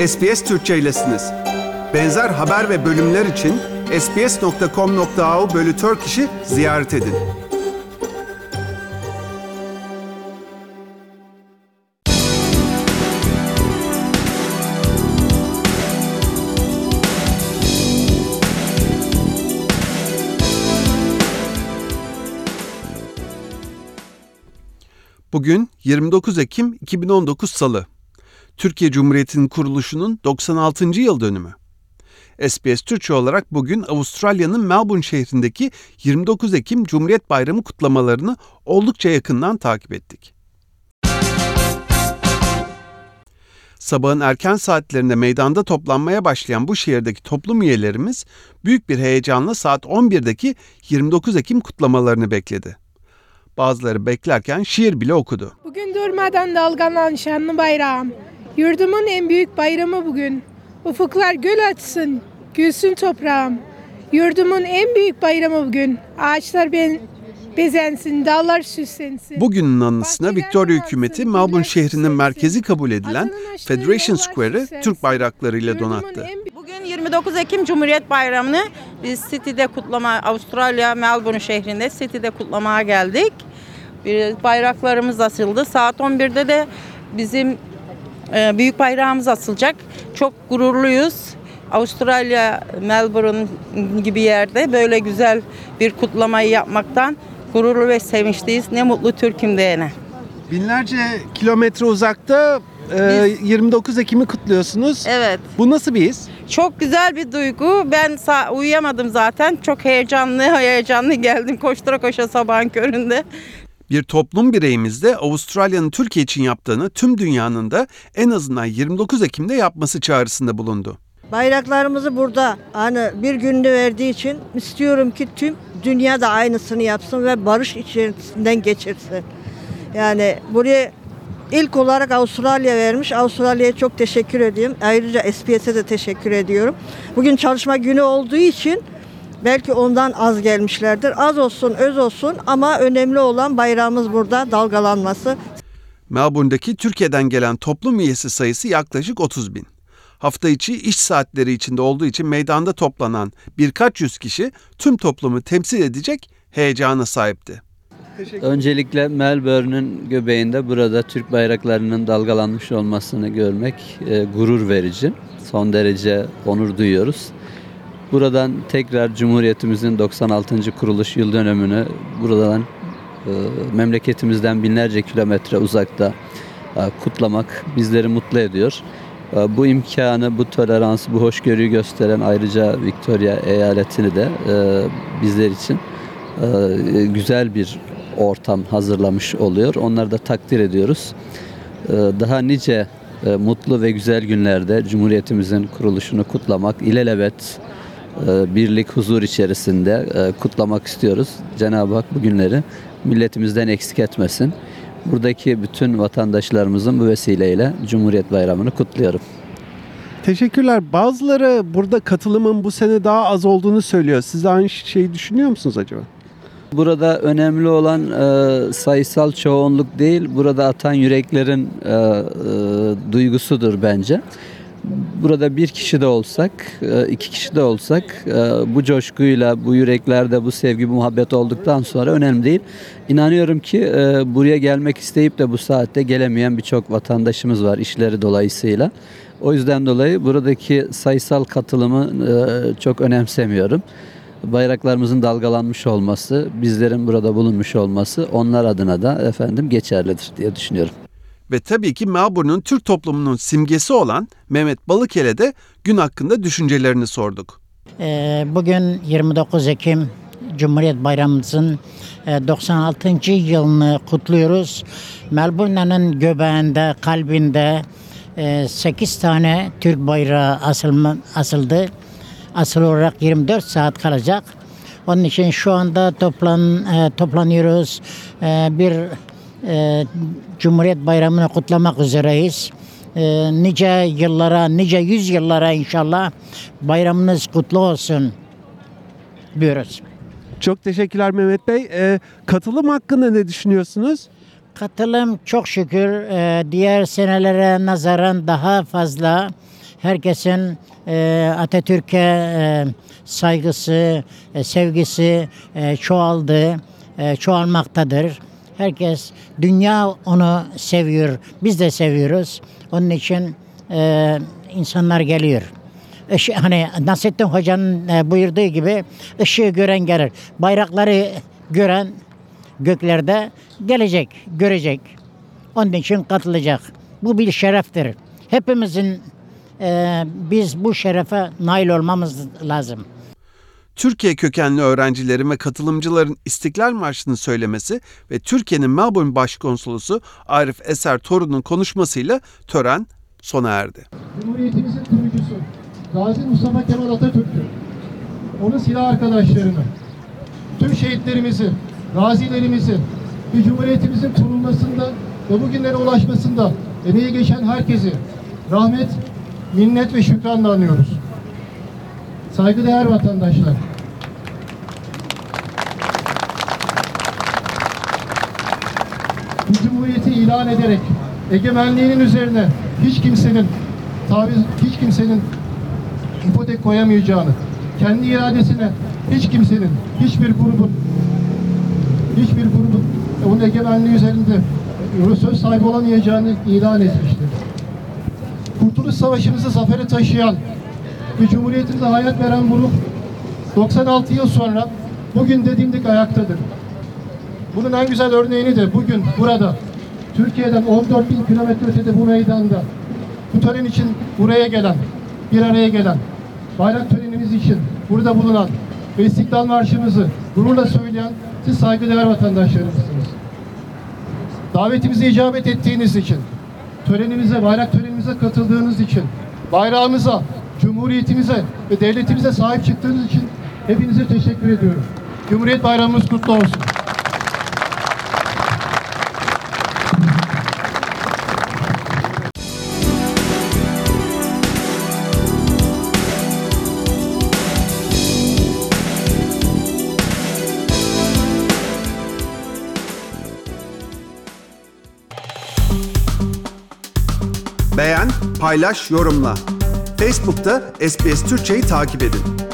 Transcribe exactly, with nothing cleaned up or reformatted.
S B S Türkçe'ylesiniz. Benzer haber ve bölümler için sbs nokta com nokta a u bölü Turkish'i ziyaret edin. Bugün yirmi dokuz Ekim iki bin on dokuz Salı. Türkiye Cumhuriyeti'nin kuruluşunun doksan altıncı yıl dönümü. S B S Türkçe olarak bugün Avustralya'nın Melbourne şehrindeki yirmi dokuz Ekim Cumhuriyet Bayramı kutlamalarını oldukça yakından takip ettik. Sabahın erken saatlerinde meydanda toplanmaya başlayan bu şehirdeki toplum üyelerimiz büyük bir heyecanla saat on birdeki yirmi dokuz Ekim kutlamalarını bekledi. Bazıları beklerken şiir bile okudu. Bugün durmadan dalgalanan şanlı bayrağım. Yurdumun en büyük bayramı bugün. Ufuklar göl açsın, gülsün toprağım. Yurdumun en büyük bayramı bugün. Ağaçlar ben, bezensin, dağlar süslensin. Bugünün anısına Victoria hükümeti Melbourne şehrinin merkezi kabul edilen Federation Square'ı Türk bayraklarıyla donattı. Bugün yirmi dokuz Ekim Cumhuriyet Bayramı'nı biz Sydney'de kutlama, Avustralya Melbourne şehrinde Sydney'de kutlamaya geldik. Bir bayraklarımız asıldı. Saat on birde de bizim e, büyük bayrağımız asılacak. Çok gururluyuz. Avustralya Melbourne gibi yerde böyle güzel bir kutlamayı yapmaktan gururlu ve sevinçliyiz. Ne mutlu Türk'üm diyene. Binlerce kilometre uzakta e, yirmi dokuz Ekim'i kutluyorsunuz. Evet. Bu nasıl bir his? Çok güzel bir duygu. Ben sa- uyuyamadım zaten. Çok heyecanlı, heyecanlı geldim koştura koşa sabahın köründe. Bir toplum bireyimiz de Avustralya'nın Türkiye için yaptığını tüm dünyanın da en azından yirmi dokuz Ekim'de yapması çağrısında bulundu. Bayraklarımızı burada hani bir günde verdiği için istiyorum ki tüm dünya da aynısını yapsın ve barış içerisinden geçirsin. Yani buraya ilk olarak Avustralya vermiş. Avustralya'ya çok teşekkür ediyorum. Ayrıca S B S'e de teşekkür ediyorum. Bugün çalışma günü olduğu için belki ondan az gelmişlerdir. Az olsun, öz olsun ama önemli olan bayrağımız burada dalgalanması. Melbourne'daki Türkiye'den gelen toplum üyesi sayısı yaklaşık otuz bin. Hafta içi iş saatleri içinde olduğu için meydanda toplanan birkaç yüz kişi tüm toplumu temsil edecek heyecana sahipti. Öncelikle Melbourne'ün göbeğinde burada Türk bayraklarının dalgalanmış olmasını görmek e, gurur verici. Son derece onur duyuyoruz. Buradan tekrar Cumhuriyetimizin doksan altıncı kuruluş yıl dönümünü buradan e, memleketimizden binlerce kilometre uzakta e, kutlamak bizleri mutlu ediyor. E, bu imkanı, bu toleransı, bu hoşgörüyü gösteren ayrıca Victoria eyaletini de e, bizler için e, güzel bir ortam hazırlamış oluyor. Onları da takdir ediyoruz. E, daha nice e, mutlu ve güzel günlerde Cumhuriyetimizin kuruluşunu kutlamak, ilelebet birlik, huzur içerisinde kutlamak istiyoruz. Cenab-ı Hak bu günleri milletimizden eksik etmesin. Buradaki bütün vatandaşlarımızın bu vesileyle Cumhuriyet Bayramı'nı kutluyorum. Teşekkürler. Bazıları burada katılımın bu sene daha az olduğunu söylüyor. Siz aynı şeyi düşünüyor musunuz acaba? Burada önemli olan e, sayısal çoğunluk değil, burada atan yüreklerin e, e, duygusudur bence. Burada bir kişi de olsak, iki kişi de olsak bu coşkuyla, bu yüreklerde bu sevgi, bu muhabbet olduktan sonra önemli değil. İnanıyorum ki buraya gelmek isteyip de bu saatte gelemeyen birçok vatandaşımız var işleri dolayısıyla. O yüzden dolayı buradaki sayısal katılımı çok önemsemiyorum. Bayraklarımızın dalgalanmış olması, bizlerin burada bulunmuş olması onlar adına da efendim geçerlidir diye düşünüyorum. Ve tabii ki Melbourne'un Türk toplumunun simgesi olan Mehmet Balıkel'e de gün hakkında düşüncelerini sorduk. Bugün yirmi dokuz Ekim Cumhuriyet Bayramımızın doksan altıncı yılını kutluyoruz. Melbourne'nin göbeğinde, kalbinde sekiz tane Türk bayrağı asılma, asıldı. Asıl olarak yirmi dört saat kalacak. Onun için şu anda toplan toplanıyoruz. Bir E, Cumhuriyet Bayramı'nı kutlamak üzereyiz. E, nice yıllara, nice yüz yıllara inşallah bayramınız kutlu olsun diyoruz. Çok teşekkürler Mehmet Bey. Ee, katılım hakkında ne düşünüyorsunuz? Katılım çok şükür e, diğer senelere nazaran daha fazla. Herkesin e, Atatürk'e e, saygısı, e, sevgisi e, çoğaldı, e, çoğalmaktadır. Herkes, dünya onu seviyor, biz de seviyoruz. Onun için e, insanlar geliyor. Işı, hani Nasrettin Hoca'nın e, buyurduğu gibi ışığı gören gelir. Bayrakları gören göklerde gelecek, görecek. Onun için katılacak. Bu bir şereftir. Hepimizin e, biz bu şerefe nail olmamız lazım. Türkiye kökenli öğrencilerin ve katılımcıların İstiklal Marşı'nı söylemesi ve Türkiye'nin Melbourne Başkonsolosu Arif Eser Torun'un konuşmasıyla tören sona erdi. Cumhuriyetimizin kurucusu Gazi Mustafa Kemal Atatürk'ü, onun silah arkadaşlarını, tüm şehitlerimizi, gazilerimizi ve Cumhuriyetimizin kurulmasında ve bugünlere ulaşmasında emeği geçen herkesi rahmet, minnet ve şükranla anıyoruz. Saygıdeğer vatandaşlar, bu Cumhuriyeti ilan ederek egemenliğinin üzerine hiç kimsenin taviz, hiç kimsenin ipotek koyamayacağını, kendi iradesine hiç kimsenin, hiçbir grubun, hiçbir grubun onun egemenliği üzerinde söz sahibi olamayacağını ilan etmiştir. Kurtuluş Savaşımızı zafere taşıyan ve Cumhuriyetimize hayat veren grup doksan altı yıl sonra bugün dediğimdik ayaktadır. Bunun en güzel örneğini de bugün burada Türkiye'den on dört bin kilometre ötede bu meydanda bu tören için buraya gelen, bir araya gelen, bayrak törenimiz için burada bulunan ve İstiklal Marşımızı gururla söyleyen siz saygıdeğer vatandaşlarımızsınız. Davetimize icabet ettiğiniz için, törenimize, bayrak törenimize katıldığınız için, bayrağımıza, Cumhuriyetimize ve devletimize sahip çıktığınız için hepinize teşekkür ediyorum. Cumhuriyet Bayramımız kutlu olsun. Beğen, paylaş, yorumla. Facebook'ta S B S Türkçe'yi takip edin.